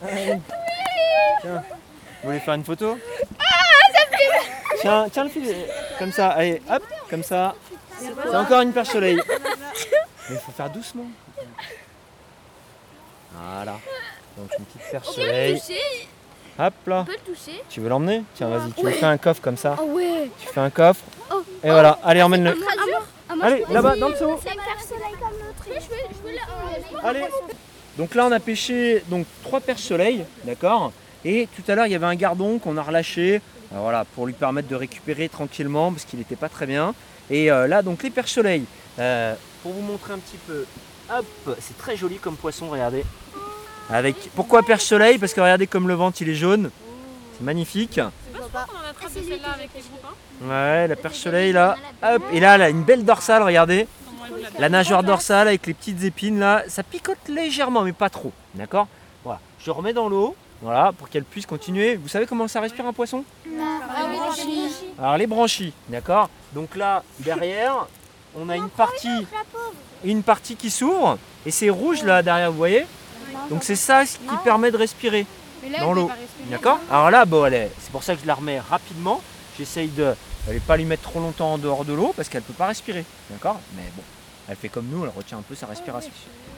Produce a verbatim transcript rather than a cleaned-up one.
Allez. Tiens, vous voulez faire une photo? Tiens, tiens le fil, comme ça, allez, hop, comme ça. C'est encore une perche soleil. Mais il faut faire doucement. Voilà. Donc une petite perche On peut le soleil. toucher. Hop là. On peut le toucher. Tu veux l'emmener? Tiens, vas-y, tu Ouais. me fais un coffre comme ça. Oh ouais. Tu fais un coffre. Oh. Et voilà, allez, emmène-le. À moi. À moi, Allez, je peux là-bas, essayer. dans le seau. C'est une perche soleil comme l'autre. Je veux, je veux la- Allez. Donc là, on a pêché donc trois perches soleil, d'accord. Et tout à l'heure, il y avait un gardon qu'on a relâché, euh, voilà, pour lui permettre de récupérer tranquillement parce qu'il n'était pas très bien. Et euh, là, donc les perches soleil, euh, pour vous montrer un petit peu, hop, c'est très joli comme poisson, regardez. Avec, pourquoi perche soleil? Parce que regardez comme le ventre il est jaune, c'est magnifique. C'est pas souvent qu'on en attrape de celle-là avec les groupes, hein. Ouais, la perche soleil là, hop, et là, elle a une belle dorsale, regardez. La nageoire dorsale avec les petites épines là, ça picote légèrement mais pas trop, d'accord? Voilà, je remets dans l'eau, voilà, pour qu'elle puisse continuer. Vous savez comment ça respire un poisson? Ah oui, branchies. Alors les branchies, d'accord? Donc là, derrière, on a une partie, une partie qui s'ouvre et c'est rouge là derrière, vous voyez? Donc c'est ça ce qui permet de respirer dans l'eau, d'accord? Alors là, bon, elle est- c'est pour ça que je la remets rapidement. J'essaye de ne pas lui mettre trop longtemps en dehors de l'eau parce qu'elle ne peut pas respirer, d'accord? Mais bon, elle fait comme nous, elle retient un peu sa respiration.